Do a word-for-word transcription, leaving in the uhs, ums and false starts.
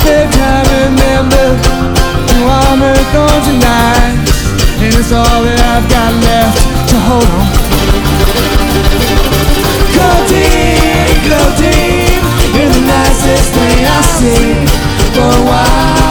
saved, I remember you on earth on tonight, and it's all that I've got left to hold on. Go deep, go deep, you're the nicest thing I see for a while.